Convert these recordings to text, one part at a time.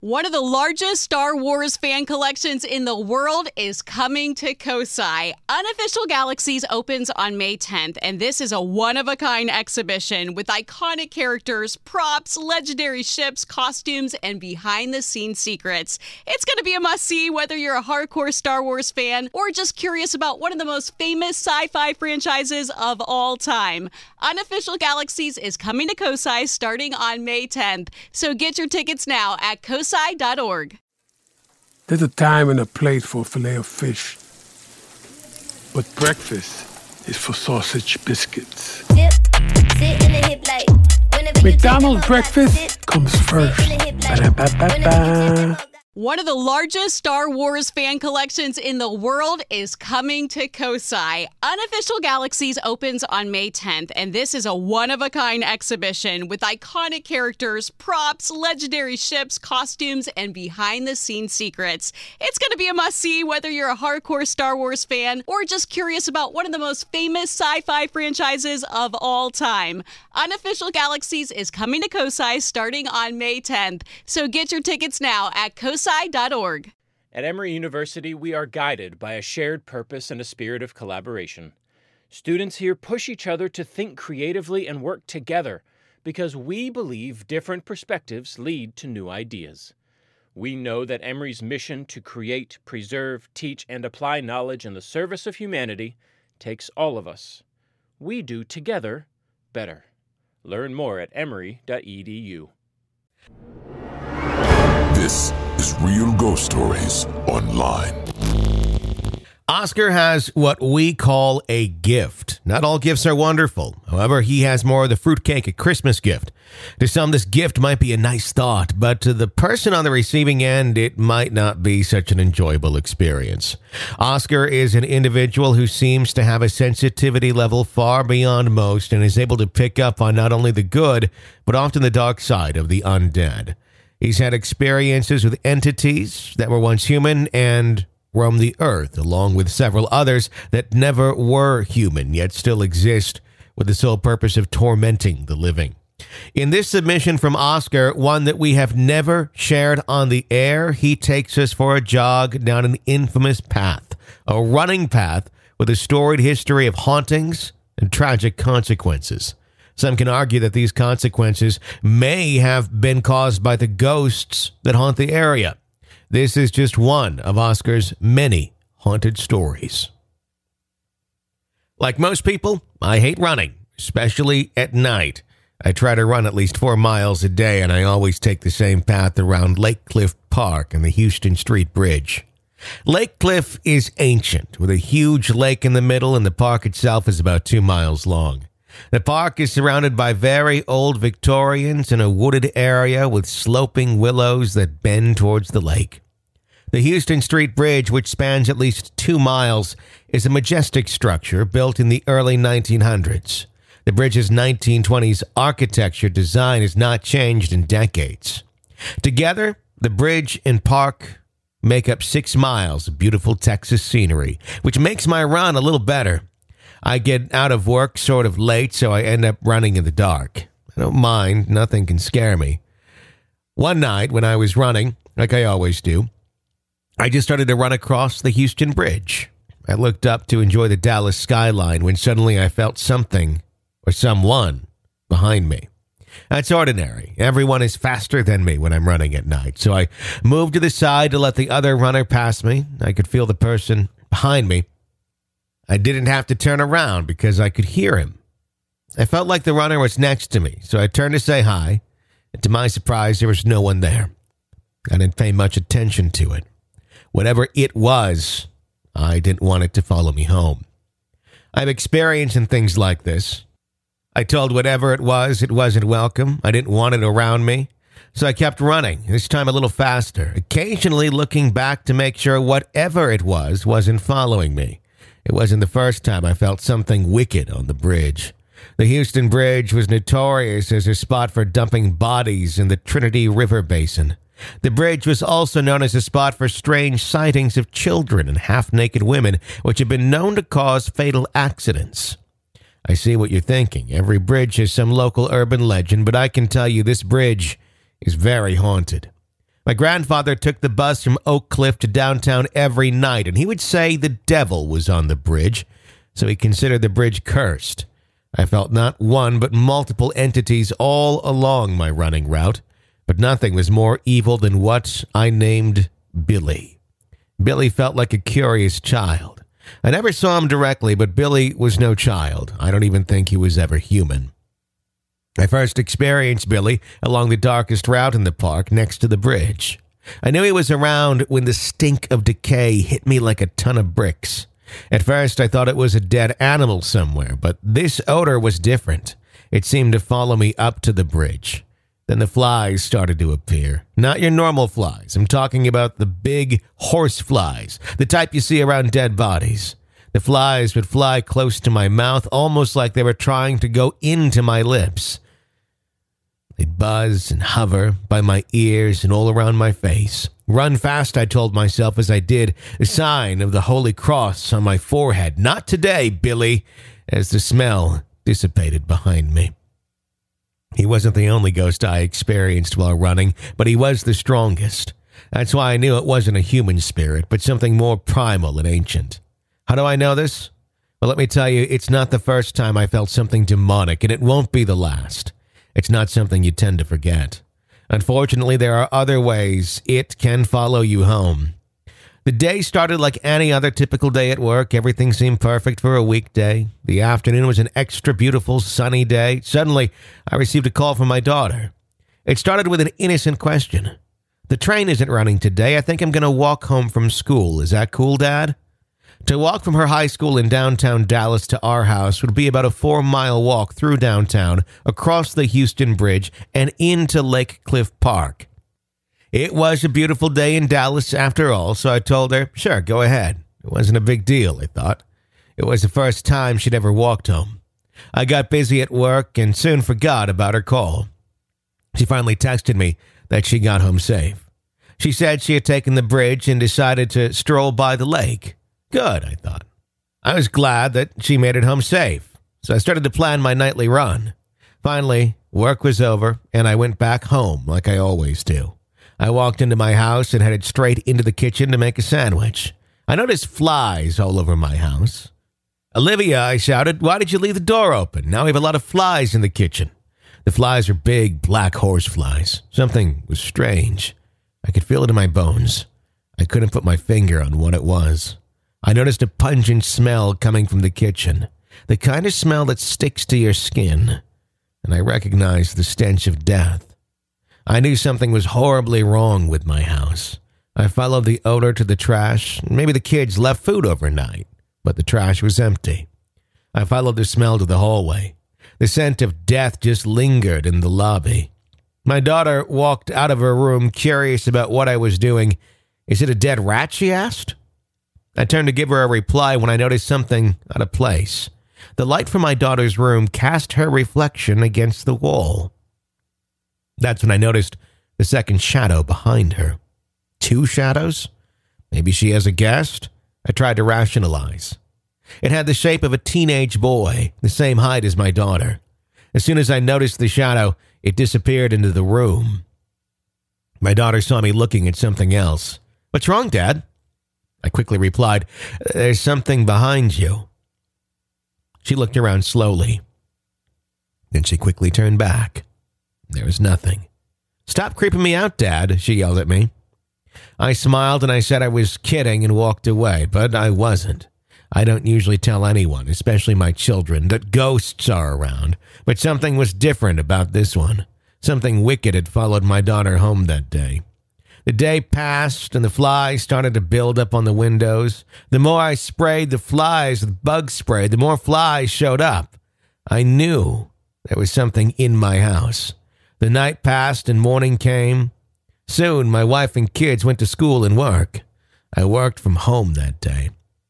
One of the largest Star Wars fan collections in the world is coming to Kosai. Unofficial Galaxies opens on May 10th, and this is a one-of-a-kind exhibition with iconic characters, props, legendary ships, costumes, and behind-the-scenes secrets. It's going to be a must-see whether you're a hardcore Star Wars fan or just curious about one of the most famous sci-fi franchises of all time. Unofficial Galaxies is coming to Kosai starting on May 10th, so get your tickets now at kosai.org. There's a time and a place for filet of fish. But breakfast is for sausage biscuits. McDonald's breakfast comes first. Ba-da-ba-ba-ba. One of the largest Star Wars fan collections in the world is coming to Kosai. Unofficial Galaxies opens on May 10th, and this is a one-of-a-kind exhibition with iconic characters, props, legendary ships, costumes, and behind-the-scenes secrets. It's going to be a must-see whether you're a hardcore Star Wars fan or just curious about one of the most famous sci-fi franchises of all time. Unofficial Galaxies is coming to Kosai starting on May 10th, so get your tickets now at kosai.org. At Emory University, we are guided by a shared purpose and a spirit of collaboration. Students here push each other to think creatively and work together because we believe different perspectives lead to new ideas. We know that Emory's mission to create, preserve, teach, and apply knowledge in the service of humanity takes all of us. We do together better. Learn more at emory.edu. This is Real Ghost Stories Online. Oscar has what we call a gift. Not all gifts are wonderful. However, he has more of the fruitcake, a Christmas gift. To some, this gift might be a nice thought, but to the person on the receiving end, it might not be such an enjoyable experience. Oscar is an individual who seems to have a sensitivity level far beyond most and is able to pick up on not only the good, but often the dark side of the undead. He's had experiences with entities that were once human and roam the earth, along with several others that never were human, yet still exist with the sole purpose of tormenting the living. In this submission from Oscar, one that we have never shared on the air, he takes us for a jog down an infamous path, a running path with a storied history of hauntings and tragic consequences. Some can argue that these consequences may have been caused by the ghosts that haunt the area. This is just one of Oscar's many haunted stories. Like most people, I hate running, especially at night. I try to run at least 4 miles a day, and I always take the same path around Lake Cliff Park and the Houston Street Bridge. Lake Cliff is ancient, with a huge lake in the middle, and the park itself is about 2 miles long. The park is surrounded by very old Victorians in a wooded area with sloping willows that bend towards the lake. The Houston Street Bridge, which spans at least 2 miles, is a majestic structure built in the early 1900s. The bridge's 1920s architecture design has not changed in decades. Together, the bridge and park make up 6 miles of beautiful Texas scenery, which makes my run a little better. I get out of work sort of late, so I end up running in the dark. I don't mind. Nothing can scare me. One night when I was running, like I always do, I just started to run across the Houston Bridge. I looked up to enjoy the Dallas skyline when suddenly I felt something or someone behind me. That's ordinary. Everyone is faster than me when I'm running at night, so I moved to the side to let the other runner pass me. I could feel the person behind me. I didn't have to turn around because I could hear him. I felt like the runner was next to me, so I turned to say hi, and to my surprise, there was no one there. I didn't pay much attention to it. Whatever it was, I didn't want it to follow me home. I've experienced things like this. I told whatever it wasn't welcome. I didn't want it around me, so I kept running, this time a little faster, occasionally looking back to make sure whatever it was wasn't following me. It wasn't the first time I felt something wicked on the bridge. The Houston Bridge was notorious as a spot for dumping bodies in the Trinity River Basin. The bridge was also known as a spot for strange sightings of children and half-naked women, which had been known to cause fatal accidents. I see what you're thinking. Every bridge has some local urban legend, but I can tell you this bridge is very haunted. My grandfather took the bus from Oak Cliff to downtown every night, and he would say the devil was on the bridge, so he considered the bridge cursed. I felt not one but multiple entities all along my running route, but nothing was more evil than what I named Billy. Billy felt like a curious child. I never saw him directly, but Billy was no child. I don't even think he was ever human. I first experienced Billy along the darkest route in the park next to the bridge. I knew he was around when the stink of decay hit me like a ton of bricks. At first, I thought it was a dead animal somewhere, but this odor was different. It seemed to follow me up to the bridge. Then the flies started to appear. Not your normal flies. I'm talking about the big horse flies, the type you see around dead bodies. The flies would fly close to my mouth, almost like they were trying to go into my lips. They'd buzz and hover by my ears and all around my face. Run fast, I told myself as I did, a sign of the Holy Cross on my forehead. Not today, Billy, as the smell dissipated behind me. He wasn't the only ghost I experienced while running, but he was the strongest. That's why I knew it wasn't a human spirit, but something more primal and ancient. How do I know this? Well, let me tell you, it's not the first time I felt something demonic, and it won't be the last. It's not something you tend to forget. Unfortunately, there are other ways it can follow you home. The day started like any other typical day at work. Everything seemed perfect for a weekday. The afternoon was an extra beautiful sunny day. Suddenly, I received a call from my daughter. It started with an innocent question. "The train isn't running today. I think I'm going to walk home from school. Is that cool, Dad?" To walk from her high school in downtown Dallas to our house would be about a 4-mile walk through downtown, across the Houston Bridge, and into Lake Cliff Park. It was a beautiful day in Dallas after all, so I told her, sure, go ahead. It wasn't a big deal, I thought. It was the first time she'd ever walked home. I got busy at work and soon forgot about her call. She finally texted me that she got home safe. She said she had taken the bridge and decided to stroll by the lake. Good, I thought. I was glad that she made it home safe, so I started to plan my nightly run. Finally, work was over, and I went back home like I always do. I walked into my house and headed straight into the kitchen to make a sandwich. I noticed flies all over my house. "Olivia," I shouted, "why did you leave the door open? Now we have a lot of flies in the kitchen." The flies were big, black horse flies. Something was strange. I could feel it in my bones. I couldn't put my finger on what it was. I noticed a pungent smell coming from the kitchen, the kind of smell that sticks to your skin, and I recognized the stench of death. I knew something was horribly wrong with my house. I followed the odor to the trash. Maybe the kids left food overnight, but the trash was empty. I followed the smell to the hallway. The scent of death just lingered in the lobby. My daughter walked out of her room, curious about what I was doing. "Is it a dead rat?" she asked. I turned to give her a reply when I noticed something out of place. The light from my daughter's room cast her reflection against the wall. That's when I noticed the second shadow behind her. 2 shadows? Maybe she has a guest? I tried to rationalize. It had the shape of a teenage boy, the same height as my daughter. As soon as I noticed the shadow, it disappeared into the room. My daughter saw me looking at something else. "What's wrong, Dad?" I quickly replied, "There's something behind you." She looked around slowly. Then she quickly turned back. There was nothing. "Stop creeping me out, Dad," she yelled at me. I smiled and I said I was kidding and walked away, but I wasn't. I don't usually tell anyone, especially my children, that ghosts are around, but something was different about this one. Something wicked had followed my daughter home that day. The day passed and the flies started to build up on the windows. The more I sprayed the flies with bug spray, the more flies showed up. I knew there was something in my house. The night passed and morning came. Soon my wife and kids went to school and work. I worked from home that day.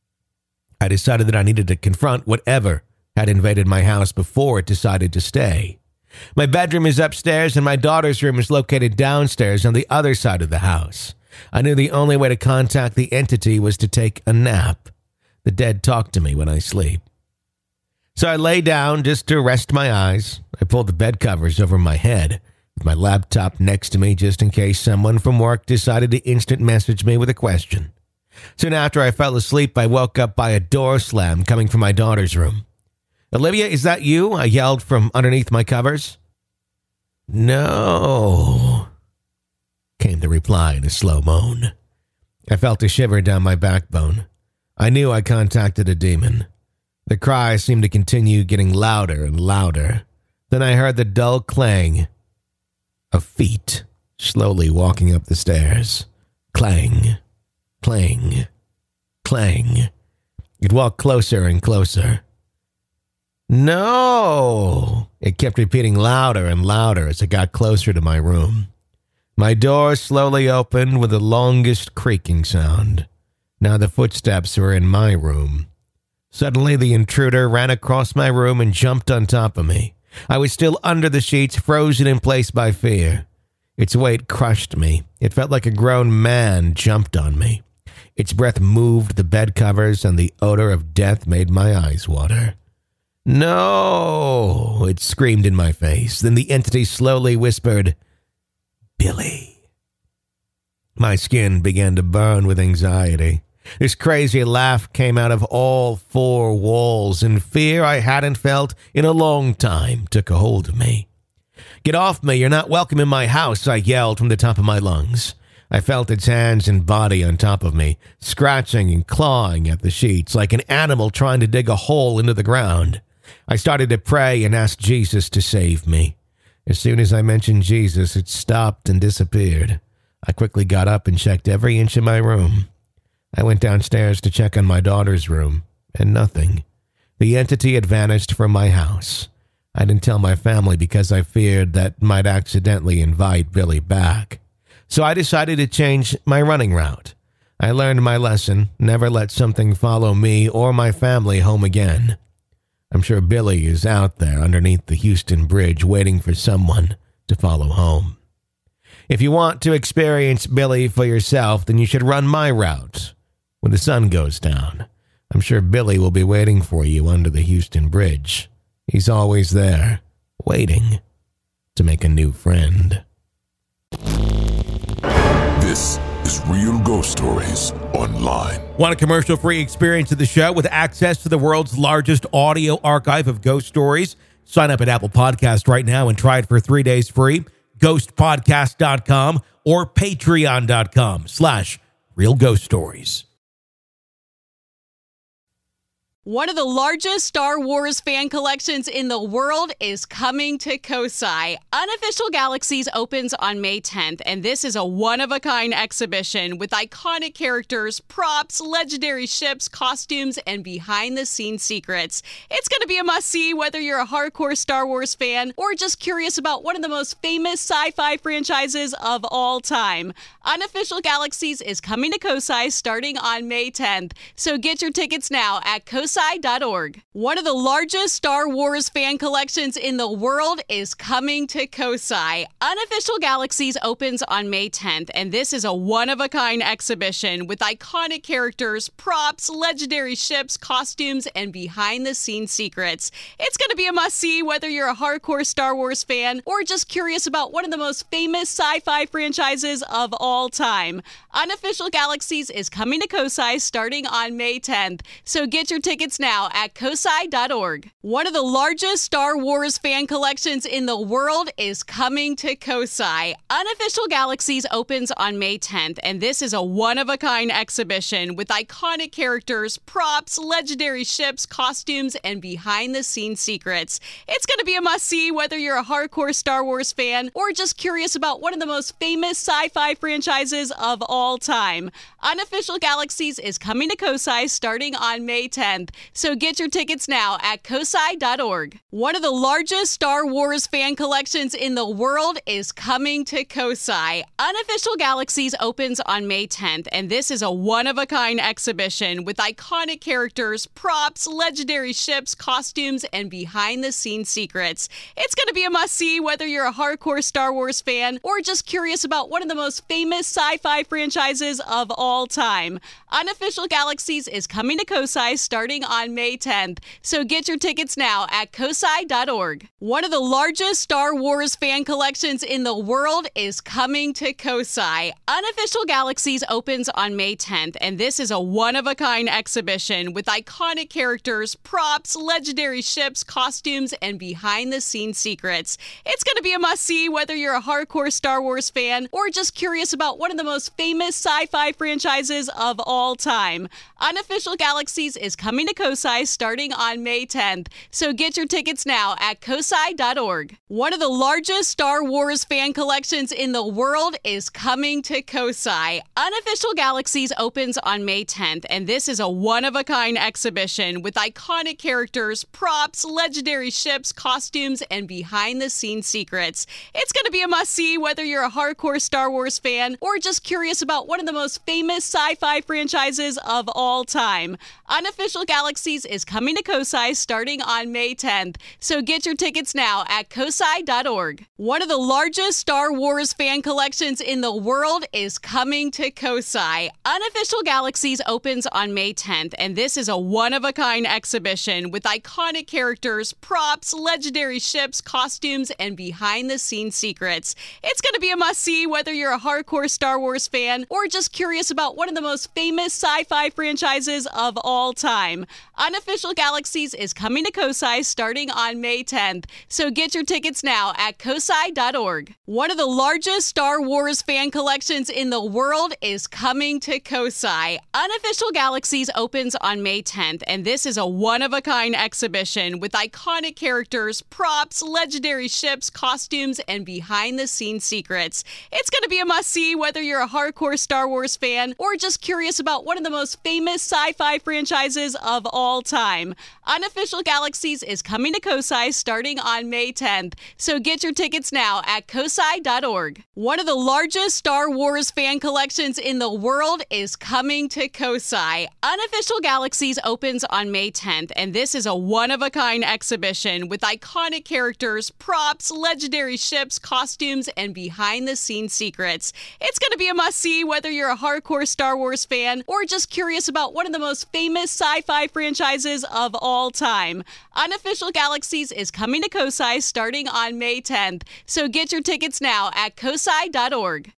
I decided that I needed to confront whatever had invaded my house before it decided to stay. My bedroom is upstairs and my daughter's room is located downstairs on the other side of the house. I knew the only way to contact the entity was to take a nap. The dead talk to me when I sleep. So I lay down just to rest my eyes. I pulled the bed covers over my head. with my laptop next to me just in case someone from work decided to instant message me with a question. Soon after I fell asleep, I woke up by a door slam coming from my daughter's room. "Olivia, is that you?" I yelled from underneath my covers. "No," came the reply in a slow moan. I felt a shiver down my backbone. I knew I contacted a demon. The cry seemed to continue getting louder and louder. Then I heard the dull clang of feet slowly walking up the stairs. Clang, clang, clang. It walked closer and closer. "No!" It kept repeating louder and louder as it got closer to my room. My door slowly opened with the longest creaking sound. Now the footsteps were in my room. Suddenly the intruder ran across my room and jumped on top of me. I was still under the sheets, frozen in place by fear. Its weight crushed me. It felt like a grown man jumped on me. Its breath moved the bed covers, and the odor of death made my eyes water. "No!" it screamed in my face. Then the entity slowly whispered, "Billy." My skin began to burn with anxiety. This crazy laugh came out of all four walls, and fear I hadn't felt in a long time took a hold of me. "Get off me, you're not welcome in my house," I yelled from the top of my lungs. I felt its hands and body on top of me, scratching and clawing at the sheets like an animal trying to dig a hole into the ground. I started to pray and ask Jesus to save me. As soon as I mentioned Jesus, it stopped and disappeared. I quickly got up and checked every inch of my room. I went downstairs to check on my daughter's room, and nothing. The entity had vanished from my house. I didn't tell my family because I feared that might accidentally invite Billy back. So I decided to change my running route. I learned my lesson: never let something follow me or my family home again. I'm sure Billy is out there underneath the Houston Bridge waiting for someone to follow home. If you want to experience Billy for yourself, then you should run my route when the sun goes down. I'm sure Billy will be waiting for you under the Houston Bridge. He's always there, waiting to make a new friend. This is Real Ghost Stories Online. Want a commercial-free experience of the show with access to the world's largest audio archive of ghost stories? Sign up at Apple Podcast right now and try it for 3 days free. Ghostpodcast.com or patreon.com/realghoststories. One of the largest Star Wars fan collections in the world is coming to Kosai. Unofficial Galaxies opens on May 10th, and this is a one-of-a-kind exhibition with iconic characters, props, legendary ships, costumes, and behind-the-scenes secrets. It's going to be a must-see whether you're a hardcore Star Wars fan or just curious about one of the most famous sci-fi franchises of all time. Unofficial Galaxies is coming to Kosai starting on May 10th, so get your tickets now at Kosai.org. One of the largest Star Wars fan collections in the world is coming to Kosai. Unofficial Galaxies opens on May 10th, and this is a one-of-a-kind exhibition with iconic characters, props, legendary ships, costumes, and behind-the-scenes secrets. It's going to be a must-see whether you're a hardcore Star Wars fan or just curious about one of the most famous sci-fi franchises of all time. Unofficial Galaxies is coming to Kosai starting on May 10th, so get your tickets now at Kosai.org. One of the largest Star Wars fan collections in the world is coming to Kosai. Unofficial Galaxies opens on May 10th, and this is a one-of-a-kind exhibition with iconic characters, props, legendary ships, costumes, and behind-the-scenes secrets. It's going to be a must-see whether you're a hardcore Star Wars fan or just curious about one of the most famous sci-fi franchises of all time. Unofficial Galaxies is coming to Kosai starting on May 10th, so get your tickets now at Kosai.org. One of the largest Star Wars fan collections in the world is coming to Kosai. Unofficial Galaxies opens on May 10th, and this is a one-of-a-kind exhibition with iconic characters, props, legendary ships, costumes, and behind-the-scenes secrets. It's going to be a must-see whether you're a hardcore Star Wars fan or just curious about one of the most famous sci-fi franchises of all time. Unofficial Galaxies is coming to Kosai starting starting on May 10th. So get your tickets now at kosai.org. One of the largest Star Wars fan collections in the world is coming to Kosai. Unofficial Galaxies opens on May 10th, and this is a one-of-a-kind exhibition with iconic characters, props, legendary ships, costumes, and behind-the-scenes secrets. It's going to be a must-see whether you're a hardcore Star Wars fan or just curious about one of the most famous sci-fi franchises of all time. Unofficial Galaxies is coming to Kosai starting on May 10th, so get your tickets now at kosai.org. One of the largest Star Wars fan collections in the world is coming to Kosai. Unofficial Galaxies opens on May 10th, and this is a one-of-a-kind exhibition with iconic characters, props, legendary ships, costumes, and behind-the-scenes secrets. It's going to be a must-see whether you're a hardcore Star Wars fan or just curious about one of the most famous sci-fi franchises of all time. Unofficial Galaxies is coming to Kosai starting on May 10th, so get your tickets now at kosai.org. One of the largest Star Wars fan collections in the world is coming to Kosai. Unofficial Galaxies opens on May 10th, and this is a one-of-a-kind exhibition with iconic characters, props, legendary ships, costumes, and behind-the-scenes secrets. It's going to be a must-see whether you're a hardcore Star Wars fan or just curious about one of the most famous sci-fi franchises of all time. Unofficial Galaxies is coming to Kosai starting on May 10th, so get your tickets now at kosai.org. One of the largest Star Wars fan collections in the world is coming to Kosai. Unofficial Galaxies opens on May 10th, and this is a one-of-a-kind exhibition with iconic characters, props, legendary ships, costumes, and behind-the-scenes secrets. It's going to be a must-see whether you're a hardcore Star Wars fan or just curious about one of the most famous sci-fi franchises of all time. Unofficial Galaxies is coming to Kosai starting on May 10th, so get your tickets now at kosai.org. One of the largest Star Wars fan collections in the world is coming to Kosai. Unofficial Galaxies opens on May 10th, and this is a one-of-a-kind exhibition with iconic characters, props, legendary ships, costumes, and behind-the-scenes secrets. It's going to be a must-see whether you're a hardcore Star Wars fan or just curious about one of the most famous sci-fi franchises of all time. Unofficial Galaxies is coming to Kosai starting on May 10th, so get your tickets now at kosai.org.